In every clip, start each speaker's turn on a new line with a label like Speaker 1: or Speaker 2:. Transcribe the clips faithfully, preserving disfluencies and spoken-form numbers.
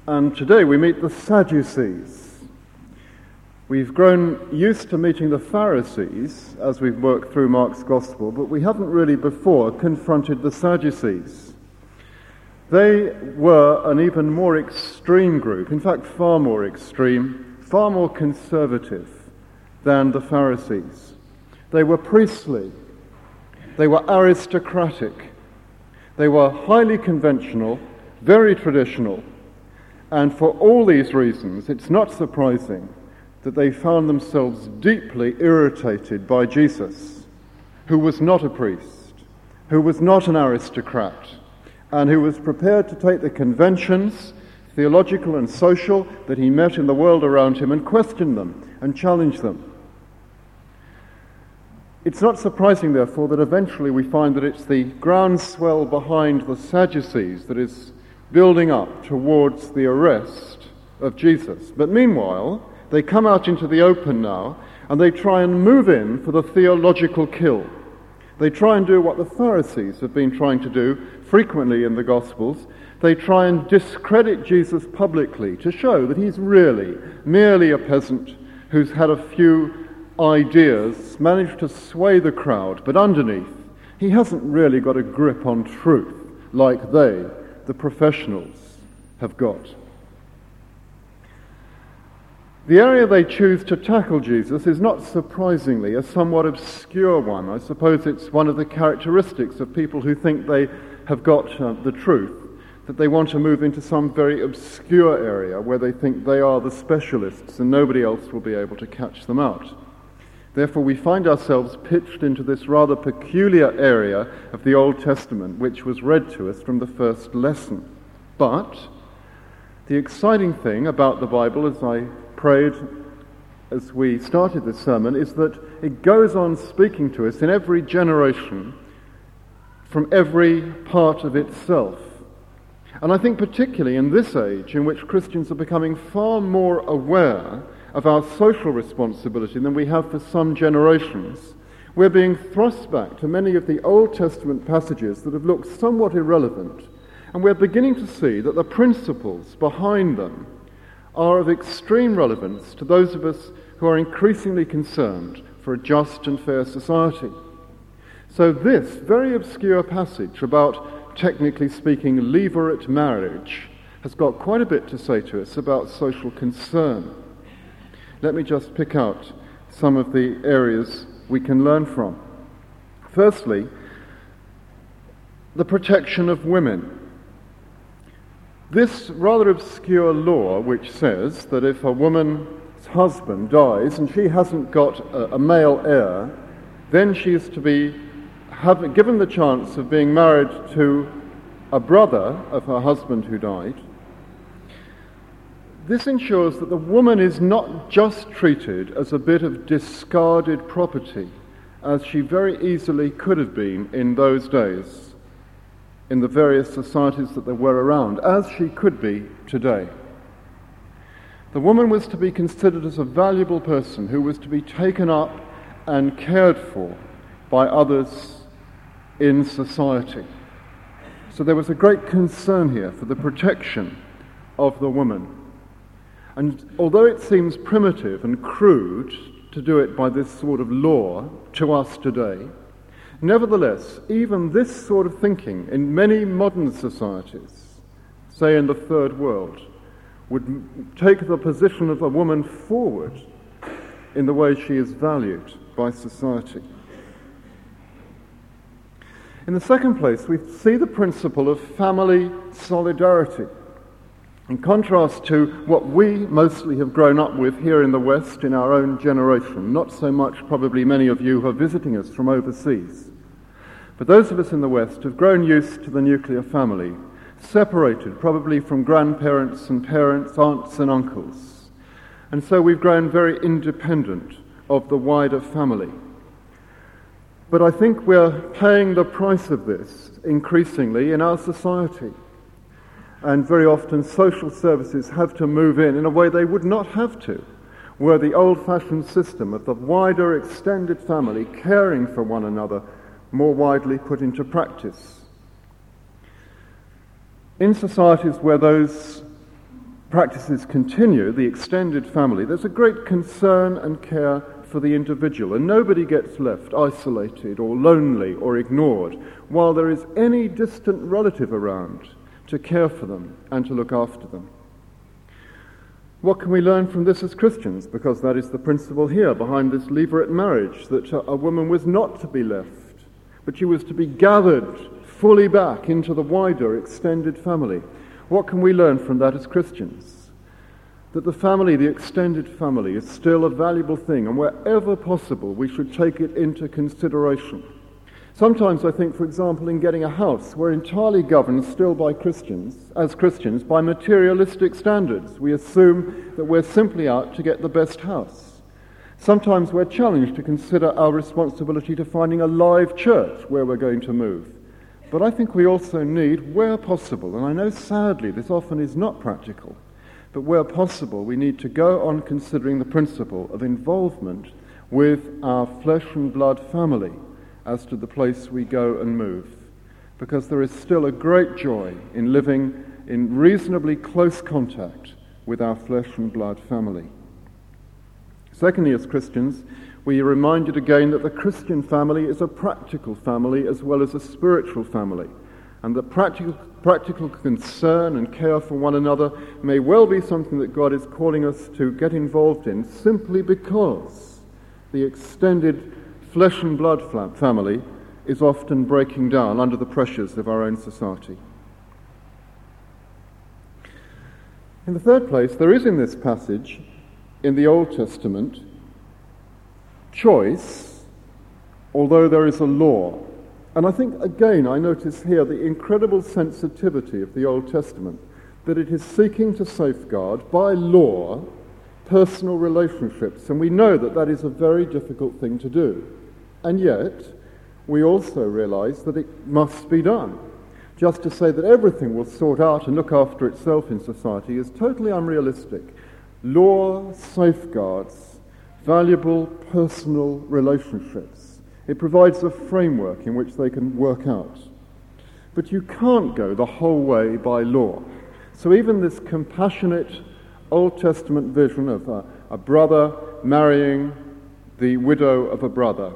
Speaker 1: And today we meet the Sadducees. We've grown used to meeting the Pharisees as we've worked through Mark's Gospel, but we haven't really before confronted the Sadducees. They were an even more extreme group, in fact far more extreme, far more conservative than the Pharisees. They were priestly, they were aristocratic, they were highly conventional, very traditional, and for all these reasons it's not surprising that they found themselves deeply irritated by Jesus, who was not a priest, who was not an aristocrat, and who was prepared to take the conventions, theological and social, that he met in the world around him and question them and challenge them. It's not surprising, therefore, that eventually we find that it's the groundswell behind the Sadducees that is building up towards the arrest of Jesus. But meanwhile, they come out into the open now, and they try and move in for the theological kill. They try and do what the Pharisees have been trying to do frequently in the Gospels. They try and discredit Jesus publicly to show that he's really merely a peasant who's had a few ideas, managed to sway the crowd, but underneath, he hasn't really got a grip on truth like they, the professionals, have got. The area they choose to tackle Jesus is not surprisingly a somewhat obscure one. I suppose it's one of the characteristics of people who think they have got uh, the truth, that they want to move into some very obscure area where they think they are the specialists and nobody else will be able to catch them out. Therefore, we find ourselves pitched into this rather peculiar area of the Old Testament, which was read to us from the first lesson. But the exciting thing about the Bible, as I prayed as we started this sermon, is that it goes on speaking to us in every generation from every part of itself. And I think particularly in this age in which Christians are becoming far more aware of our social responsibility than we have for some generations, we're being thrust back to many of the Old Testament passages that have looked somewhat irrelevant, and we're beginning to see that the principles behind them are of extreme relevance to those of us who are increasingly concerned for a just and fair society. So this very obscure passage about, technically speaking, levirate marriage has got quite a bit to say to us about social concern. Let me just pick out some of the areas we can learn from. Firstly, the protection of women. This rather obscure law which says that if a woman's husband dies and she hasn't got a, a male heir, then she is to be have, given the chance of being married to a brother of her husband who died. This ensures that the woman is not just treated as a bit of discarded property, as she very easily could have been in those days, in the various societies that there were around, as she could be today. The woman was to be considered as a valuable person who was to be taken up and cared for by others in society. So there was a great concern here for the protection of the woman. And although it seems primitive and crude to do it by this sort of law to us today, nevertheless, even this sort of thinking in many modern societies, say in the third world, would take the position of a woman forward in the way she is valued by society. In the second place, we see the principle of family solidarity. In contrast to what we mostly have grown up with here in the West in our own generation, not so much probably many of you who are visiting us from overseas, but those of us in the West have grown used to the nuclear family, separated probably from grandparents and parents, aunts and uncles. And so we've grown very independent of the wider family. But I think we're paying the price of this increasingly in our society. And very often social services have to move in in a way they would not have to, were the old-fashioned system of the wider extended family caring for one another more widely put into practice. In societies where those practices continue, the extended family, there's a great concern and care for the individual, and nobody gets left isolated or lonely or ignored while there is any distant relative around to care for them and to look after them. What can we learn from this as Christians? Because that is the principle here behind this levirate marriage, that a woman was not to be left, but she was to be gathered fully back into the wider extended family. What can we learn from that as Christians? That the family, the extended family, is still a valuable thing, and wherever possible we should take it into consideration. Sometimes I think, for example, in getting a house, we're entirely governed still by Christians, as Christians, by materialistic standards. We assume that we're simply out to get the best house. Sometimes we're challenged to consider our responsibility to finding a live church where we're going to move. But I think we also need, where possible, and I know sadly this often is not practical, but where possible we need to go on considering the principle of involvement with our flesh and blood family as to the place we go and move, because there is still a great joy in living in reasonably close contact with our flesh and blood family. Secondly, as Christians, we are reminded again that the Christian family is a practical family as well as a spiritual family, and that practical, practical concern and care for one another may well be something that God is calling us to get involved in simply because the extended flesh and blood family is often breaking down under the pressures of our own society. In the third place, there is in this passage, in the Old Testament, choice, although there is a law. And I think, again, I notice here the incredible sensitivity of the Old Testament, that it is seeking to safeguard, by law, personal relationships. And we know that that is a very difficult thing to do. And yet, we also realize that it must be done. Just to say that everything will sort out and look after itself in society is totally unrealistic. Law safeguards valuable personal relationships. It provides a framework in which they can work out. But you can't go the whole way by law. So even this compassionate Old Testament vision of a, a brother marrying the widow of a brother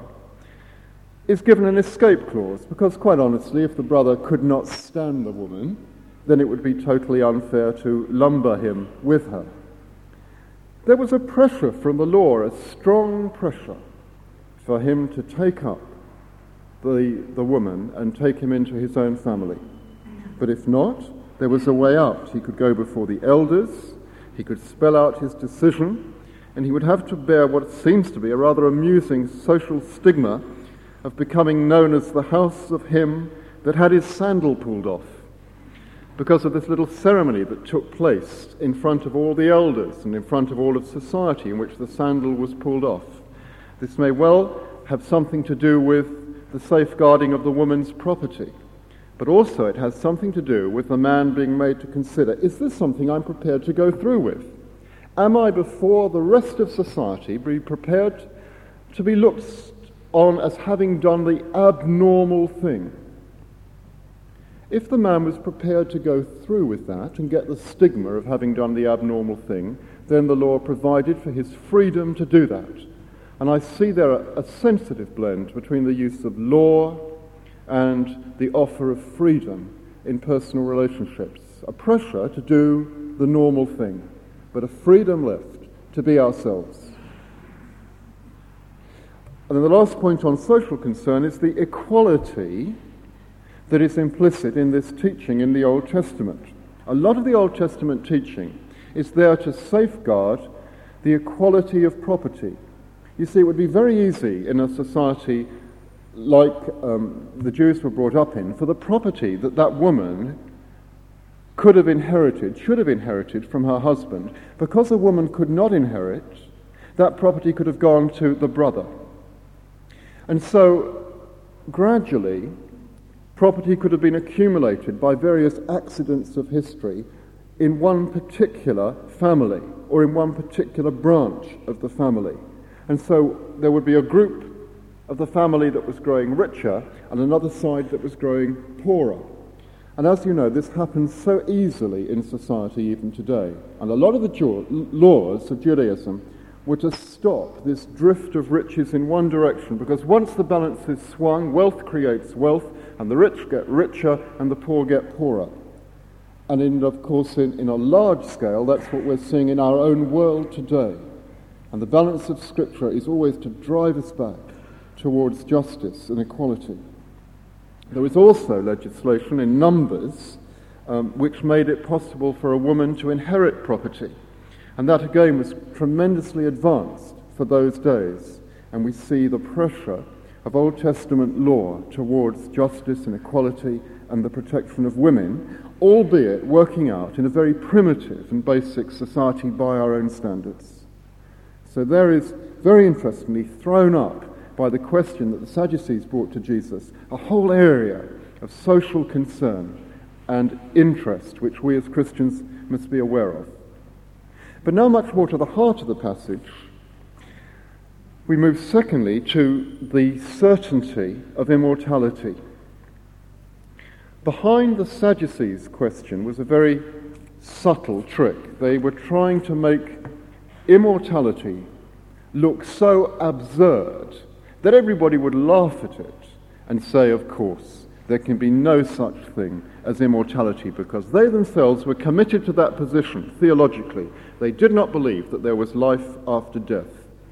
Speaker 1: is given an escape clause, because quite honestly, if the brother could not stand the woman, then it would be totally unfair to lumber him with her. There was a pressure from the law, a strong pressure, for him to take up the, the woman and take him into his own family. But if not, there was a way out. He could go before the elders, he could spell out his decision, and he would have to bear what seems to be a rather amusing social stigma of becoming known as the house of him that had his sandal pulled off, because of this little ceremony that took place in front of all the elders and in front of all of society in which the sandal was pulled off. This may well have something to do with the safeguarding of the woman's property, but also it has something to do with the man being made to consider, is this something I'm prepared to go through with? Am I, before the rest of society, be prepared to be looked on as having done the abnormal thing? If the man was prepared to go through with that and get the stigma of having done the abnormal thing, then the law provided for his freedom to do that. And I see there a, a sensitive blend between the use of law and the offer of freedom in personal relationships. A pressure to do the normal thing, but a freedom left to be ourselves. And then the last point on social concern is the equality that is implicit in this teaching in the Old Testament. A lot of the Old Testament teaching is there to safeguard the equality of property. You see, it would be very easy in a society like um, the Jews were brought up in, for the property that that woman could have inherited, should have inherited from her husband. Because a woman could not inherit, that property could have gone to the brother. And so, gradually, property could have been accumulated by various accidents of history in one particular family or in one particular branch of the family. And so there would be a group of the family that was growing richer and another side that was growing poorer. And as you know, this happens so easily in society even today. And a lot of the ju- laws of Judaism were to stop this drift of riches in one direction, because once the balance is swung, wealth creates wealth, and the rich get richer and the poor get poorer. And in, of course, in, in a large scale, that's what we're seeing in our own world today. And the balance of Scripture is always to drive us back towards justice and equality. There was also legislation in Numbers um, which made it possible for a woman to inherit property. And that again was tremendously advanced for those days. And we see the pressure of Old Testament law towards justice and equality and the protection of women, albeit working out in a very primitive and basic society by our own standards. So there is, very interestingly, thrown up by the question that the Sadducees brought to Jesus, a whole area of social concern and interest which we as Christians must be aware of. But now much more to the heart of the passage, we move secondly to the certainty of immortality. Behind the Sadducees' question was a very subtle trick. They were trying to make immortality look so absurd that everybody would laugh at it and say, of course, there can be no such thing as immortality, because they themselves were committed to that position theologically. They did not believe that there was life after death.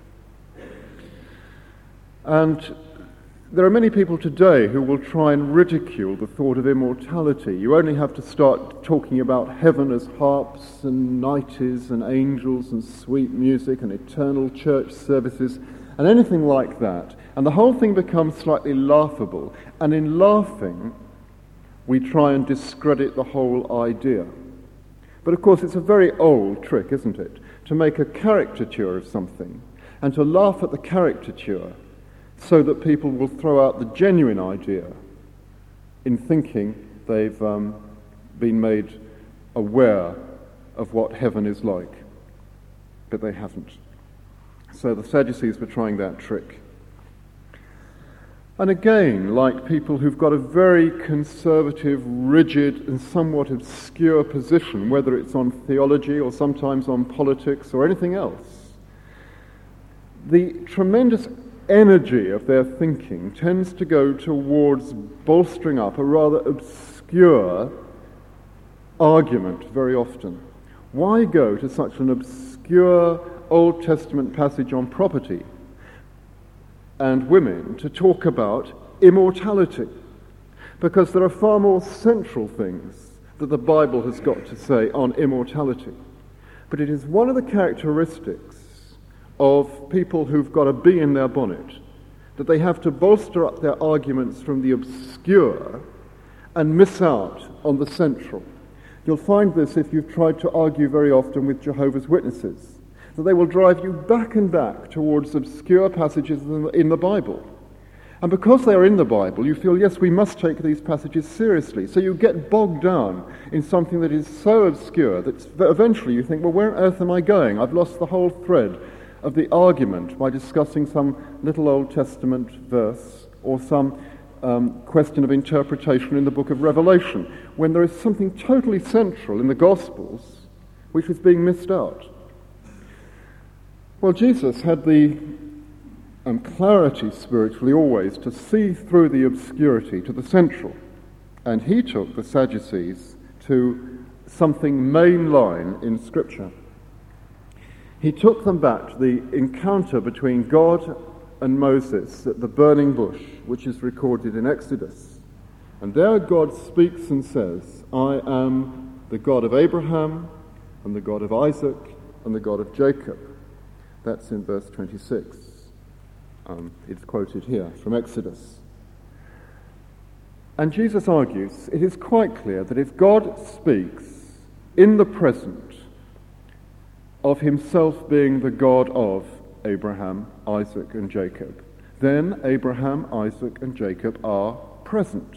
Speaker 1: And there are many people today who will try and ridicule the thought of immortality. You only have to start talking about heaven as harps and nighties and angels and sweet music and eternal church services and anything like that, and the whole thing becomes slightly laughable. And in laughing, we try and discredit the whole idea. But of course, it's a very old trick, isn't it, to make a caricature of something and to laugh at the caricature so that people will throw out the genuine idea in thinking they've um, been made aware of what heaven is like. But they haven't. So the Sadducees were trying that trick. And again, like people who've got a very conservative, rigid, and somewhat obscure position, whether it's on theology or sometimes on politics or anything else, the tremendous energy of their thinking tends to go towards bolstering up a rather obscure argument very often. Why go to such an obscure Old Testament passage on property and women to talk about immortality? Because there are far more central things that the Bible has got to say on immortality. But it is one of the characteristics of people who've got a bee in their bonnet that they have to bolster up their arguments from the obscure and miss out on the central. You'll find this if you've tried to argue very often with Jehovah's Witnesses, that they will drive you back and back towards obscure passages in the Bible. And because they are in the Bible, you feel, yes, we must take these passages seriously. So you get bogged down in something that is so obscure that eventually you think, well, where on earth am I going? I've lost the whole thread of the argument by discussing some little Old Testament verse or some um, question of interpretation in the book of Revelation, when there is something totally central in the Gospels which is being missed out. Well, Jesus had the um, clarity spiritually always to see through the obscurity to the central, and he took the Sadducees to something mainline in Scripture. He took them back to the encounter between God and Moses at the burning bush, which is recorded in Exodus. And there God speaks and says, I am the God of Abraham, and the God of Isaac, and the God of Jacob. That's in verse twenty-six. Um, it's quoted here from Exodus. And Jesus argues, it is quite clear that if God speaks in the present of himself being the God of Abraham, Isaac, and Jacob, then Abraham, Isaac, and Jacob are present.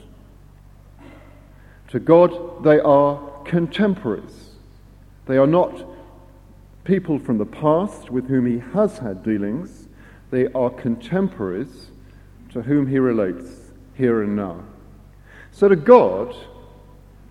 Speaker 1: To God, they are contemporaries. They are not people from the past with whom he has had dealings. They are contemporaries to whom he relates here and now. So to God,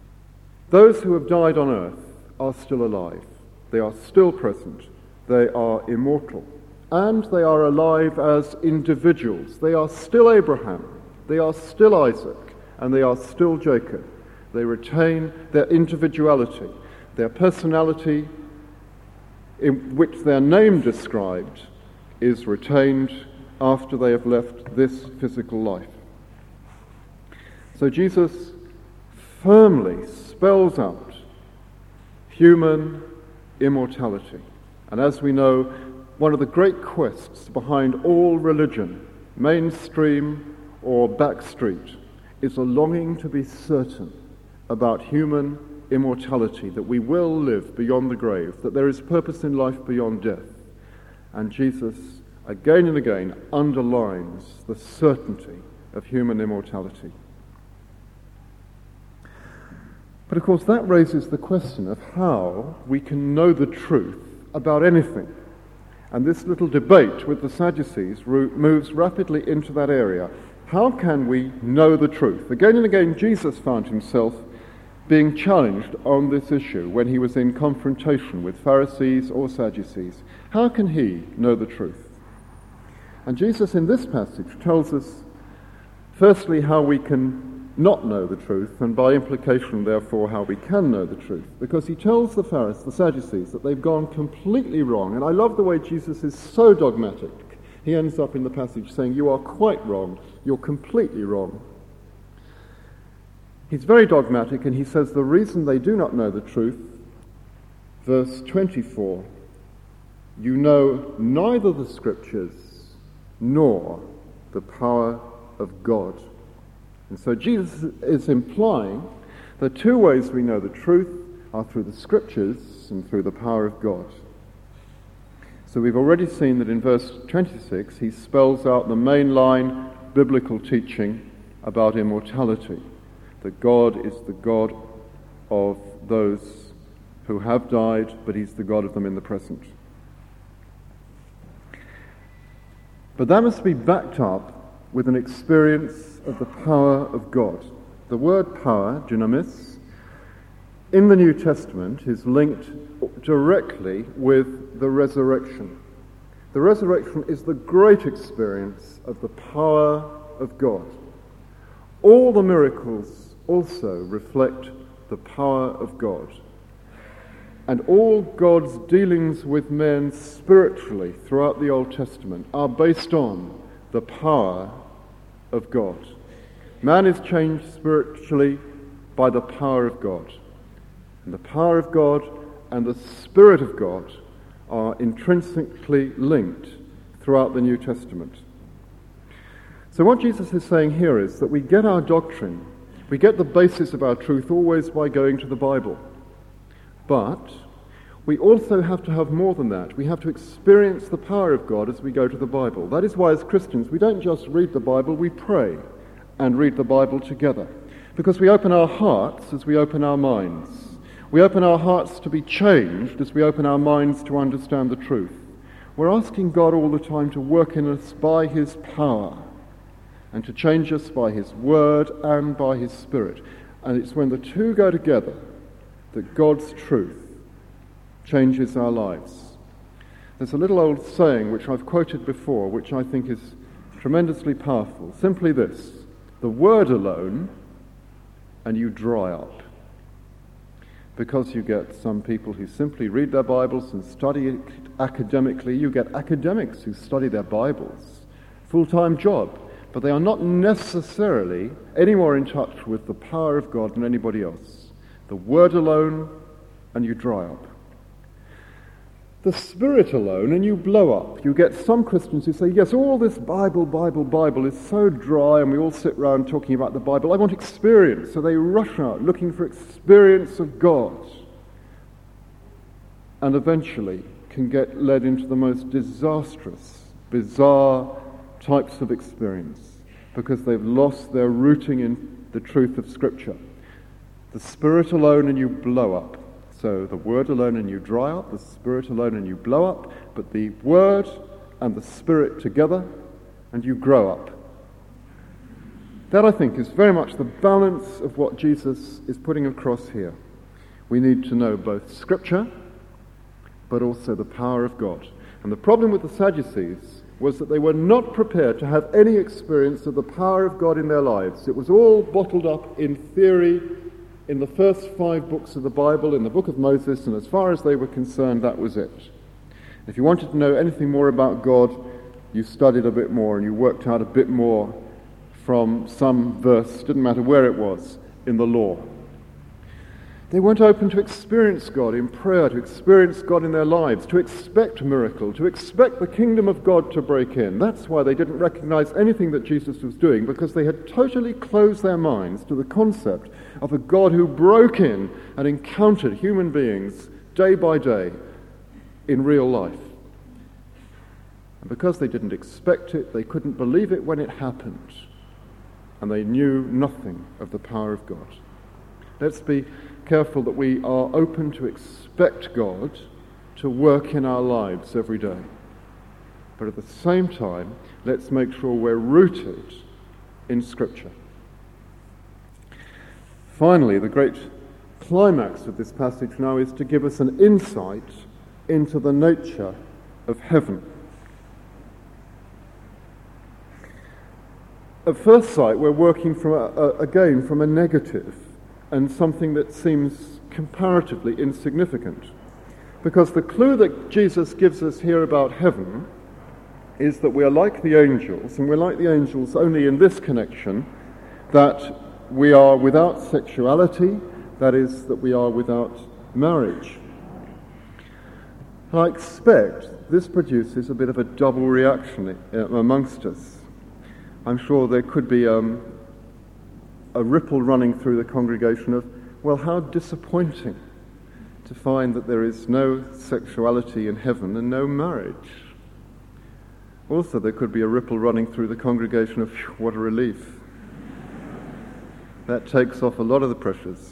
Speaker 1: Those who have died on earth are still alive. They are still present. They are immortal. And they are alive as individuals. They are still Abraham. They are still Isaac. And they are still Jacob. They retain their individuality, their personality, in which their name described is retained after they have left this physical life. So Jesus firmly spells out human immortality. And as we know, one of the great quests behind all religion, mainstream or backstreet, is a longing to be certain about human immortality, that we will live beyond the grave, that there is purpose in life beyond death. And Jesus again and again underlines the certainty of human immortality. But of course that raises the question of how we can know the truth about anything. And this little debate with the Sadducees moves rapidly into that area. How can we know the truth? Again and again Jesus found himself being challenged on this issue when he was in confrontation with Pharisees or Sadducees. How can he know the truth? And Jesus in this passage tells us, firstly, how we can not know the truth, and by implication, therefore, how we can know the truth. Because he tells the Pharisees, the Sadducees, that they've gone completely wrong. And I love the way Jesus is so dogmatic. He ends up in the passage saying, you are quite wrong, you're completely wrong. He's very dogmatic, and he says the reason they do not know the truth, verse twenty-four, you know neither the Scriptures nor the power of God. And so Jesus is implying the two ways we know the truth are through the Scriptures and through the power of God. So we've already seen that in verse twenty-six he spells out the mainline biblical teaching about immortality, that God is the God of those who have died, but he's the God of them in the present. But that must be backed up with an experience of the power of God. The word power, dunamis, in the New Testament is linked directly with the resurrection. The resurrection is the great experience of the power of God. All the miracles also reflect the power of God. And all God's dealings with men spiritually throughout the Old Testament are based on the power of God. Man is changed spiritually by the power of God. And the power of God and the Spirit of God are intrinsically linked throughout the New Testament. So what Jesus is saying here is that we get our doctrine, we get the basis of our truth always by going to the Bible. But we also have to have more than that. We have to experience the power of God as we go to the Bible. That is why as Christians we don't just read the Bible, we pray and read the Bible together. Because we open our hearts as we open our minds. We open our hearts to be changed as we open our minds to understand the truth. We're asking God all the time to work in us by his power and to change us by his word and by his Spirit. And it's when the two go together that God's truth changes our lives. There's a little old saying which I've quoted before, which I think is tremendously powerful. Simply this: the word alone and you dry up. Because you get some people who simply read their Bibles and study it academically. You get academics who study their Bibles, full-time job, but they are not necessarily any more in touch with the power of God than anybody else. The word alone and you dry up. The Spirit alone and you blow up. You get some Christians who say, yes, all this Bible, Bible, Bible is so dry and we all sit around talking about the Bible. I want experience. So they rush out looking for experience of God and eventually can get led into the most disastrous, bizarre types of experience because they've lost their rooting in the truth of Scripture. The Spirit alone and you blow up. So the Word alone and you dry up, the Spirit alone and you blow up, but the Word and the Spirit together and you grow up. That, I think, is very much the balance of what Jesus is putting across here. We need to know both Scripture, but also the power of God. And the problem with the Sadducees was that they were not prepared to have any experience of the power of God in their lives. It was all bottled up in theory in the first five books of the Bible, in the book of Moses, and as far as they were concerned, that was it. If you wanted to know anything more about God, you studied a bit more and you worked out a bit more from some verse, didn't matter where it was, in the law. They weren't open to experience God in prayer, to experience God in their lives, to expect miracle, to expect the kingdom of God to break in. That's why they didn't recognize anything that Jesus was doing, because they had totally closed their minds to the concept of a God who broke in and encountered human beings day by day in real life. And because they didn't expect it, they couldn't believe it when it happened. And they knew nothing of the power of God. Let's be careful that we are open to expect God to work in our lives every day. But at the same time, let's make sure we're rooted in Scripture. Finally, the great climax of this passage now is to give us an insight into the nature of heaven. At first sight, we're working from a, a, again from a negative and something that seems comparatively insignificant. Because the clue that Jesus gives us here about heaven is that we are like the angels, and we're like the angels only in this connection, that we are without sexuality, that is, that we are without marriage. And I expect this produces a bit of a double reaction amongst us. I'm sure there could be um, a ripple running through the congregation of, well, how disappointing to find that there is no sexuality in heaven and no marriage. Also, there could be a ripple running through the congregation of, what a relief. That takes off a lot of the pressures.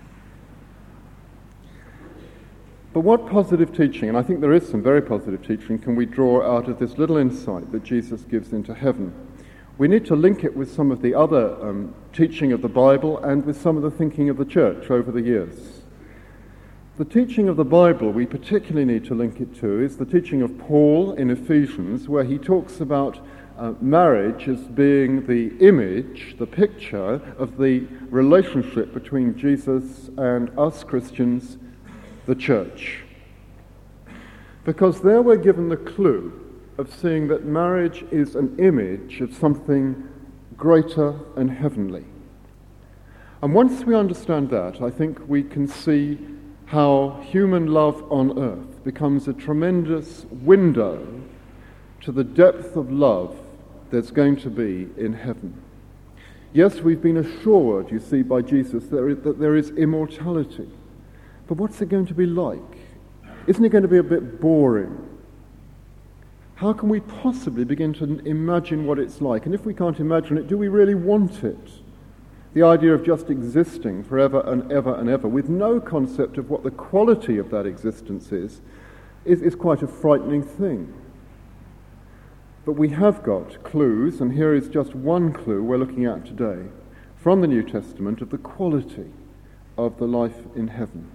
Speaker 1: But what positive teaching, and I think there is some very positive teaching, can we draw out of this little insight that Jesus gives into heaven? We need to link it with some of the other um, teaching of the Bible and with some of the thinking of the church over the years. The teaching of the Bible we particularly need to link it to is the teaching of Paul in Ephesians, where he talks about uh, marriage as being the image, the picture of the relationship between Jesus and us Christians, the church. Because there we're given the clue of seeing that marriage is an image of something greater and heavenly. And once we understand that, I think we can see how human love on earth becomes a tremendous window to the depth of love there's going to be in heaven. Yes, we've been assured, you see, by Jesus that there is immortality. But what's it going to be like? Isn't it going to be a bit boring? How can we possibly begin to imagine what it's like? And if we can't imagine it, do we really want it? The idea of just existing forever and ever and ever with no concept of what the quality of that existence is, is, is quite a frightening thing. But we have got clues, and here is just one clue we're looking at today from the New Testament of the quality of the life in heaven.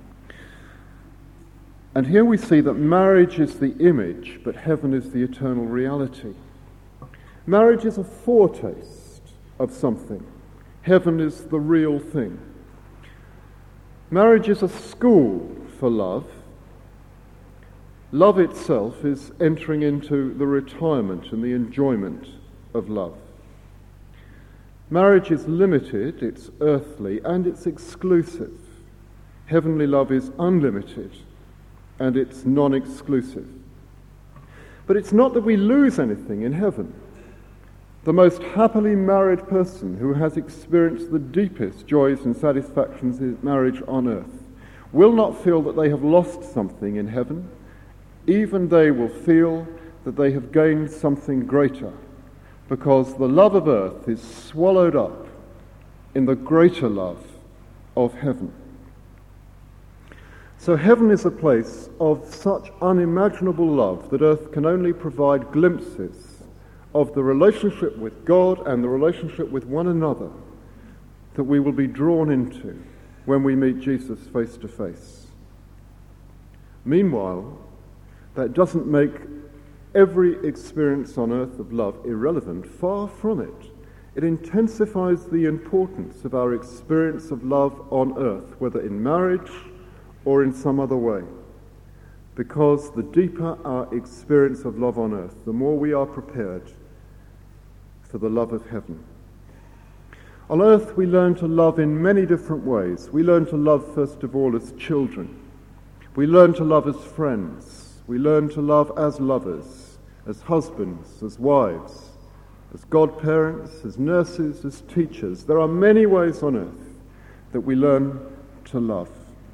Speaker 1: And here we see that marriage is the image, but heaven is the eternal reality. Marriage is a foretaste of something. Heaven is the real thing. Marriage is a school for love. Love itself is entering into the retirement and the enjoyment of love. Marriage is limited, it's earthly, and it's exclusive. Heavenly love is unlimited, and it's non-exclusive. But it's not that we lose anything in heaven. The most happily married person who has experienced the deepest joys and satisfactions in marriage on earth will not feel that they have lost something in heaven. Even they will feel that they have gained something greater, because the love of earth is swallowed up in the greater love of heaven. So heaven is a place of such unimaginable love that earth can only provide glimpses of the relationship with God and the relationship with one another that we will be drawn into when we meet Jesus face to face. Meanwhile, that doesn't make every experience on earth of love irrelevant. Far from it. It intensifies the importance of our experience of love on earth, whether in marriage or in some other way. Because the deeper our experience of love on earth, the more we are prepared for the love of heaven. On earth, we learn to love in many different ways. We learn to love, first of all, as children. We learn to love as friends. We learn to love as lovers, as husbands, as wives, as godparents, as nurses, as teachers. There are many ways on earth that we learn to love.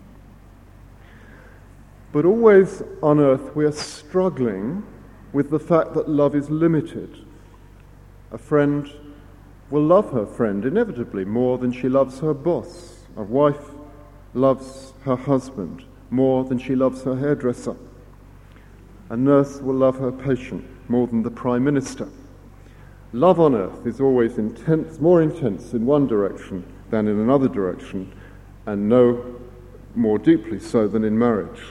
Speaker 1: But always on earth we are struggling with the fact that love is limited. A friend will love her friend inevitably more than she loves her boss. A wife loves her husband more than she loves her hairdresser. A nurse will love her patient more than the Prime Minister. Love on earth is always intense, more intense in one direction than in another direction, and no more deeply so than in marriage.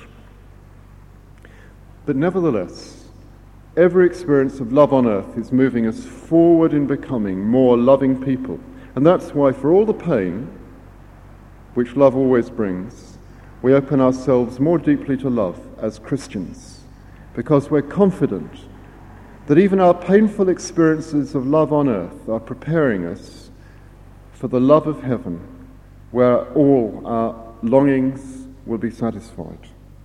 Speaker 1: But nevertheless, every experience of love on earth is moving us forward in becoming more loving people. And that's why, for all the pain which love always brings, we open ourselves more deeply to love as Christians, because we're confident that even our painful experiences of love on earth are preparing us for the love of heaven, where all our longings will be satisfied.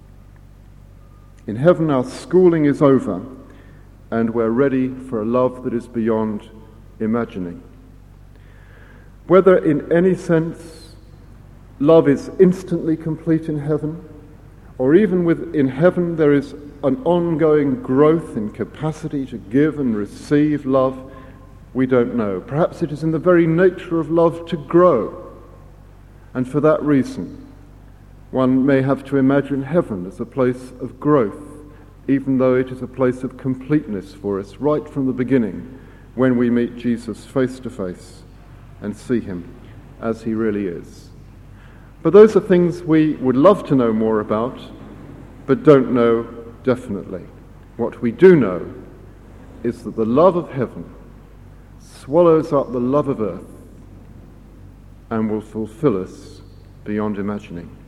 Speaker 1: In heaven, our schooling is over, and we're ready for a love that is beyond imagining. Whether in any sense love is instantly complete in heaven, or even within heaven there is an ongoing growth in capacity to give and receive love, we don't know. Perhaps it is in the very nature of love to grow, and for that reason one may have to imagine heaven as a place of growth, even though it is a place of completeness for us right from the beginning, when we meet Jesus face to face and see him as he really is. But those are things we would love to know more about, but don't know definitely. What we do know is that the love of heaven swallows up the love of earth and will fulfill us beyond imagining.